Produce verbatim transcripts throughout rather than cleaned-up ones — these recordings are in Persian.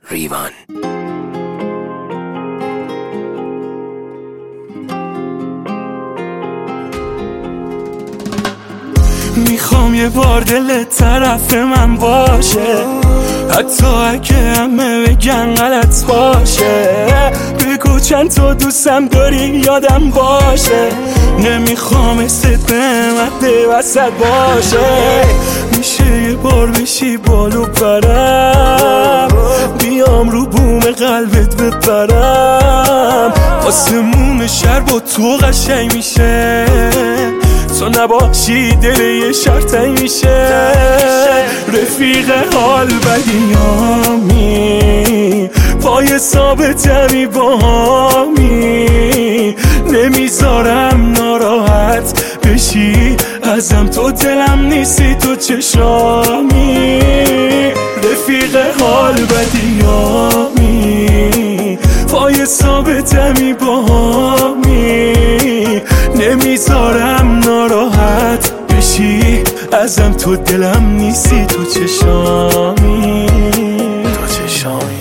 ریوان. میخوام یه بار دلت طرف من باشه، حتی اگه همه بگن غلط باشه. بگو چند تا دوستم داری یادم باشه، نمیخوام استت به وسط باشه. میشه یه بار بشی بالو برم، بیام رو بوم قلبت بپرم. آسمون شهر با تو قشنگ میشه، تو نباشی دل یه شرطی میشه. رفیق حال بدیامی، پای ثابتمی با همی. نمیذارم ناراحت بشی ازم، تو دلم نیستی تو چشامی. رفیق حال بدیامی، پای ثابتمی با همی. نمیذارم ناراحت بشی ازم، تو دلم نیستی تو چشامی، تو چشامی.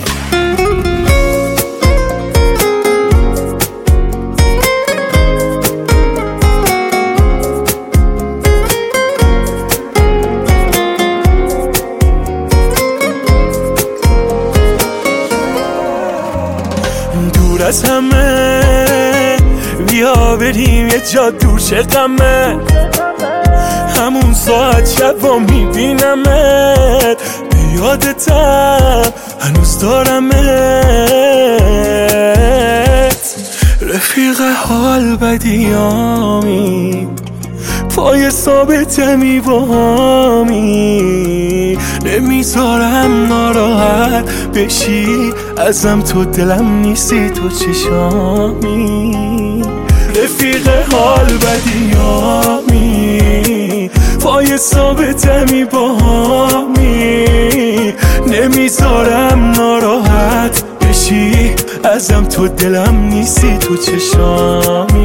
دور از همه بیا بریم یه جا دور شه غمه، همون ساعت شبا میبینمت. بیادتم هنوز دارمت. رفیق حال بدیامی، پای ثابتمی با همی. نمیذارم ناراحت بشی ازم، تو دلم نیستی تو چشامی. رفیق حال بدیامی، پای ثابتمی با همی. نمیذارم ناراحت بشی ازم، تو دلم نیستی تو چشامی.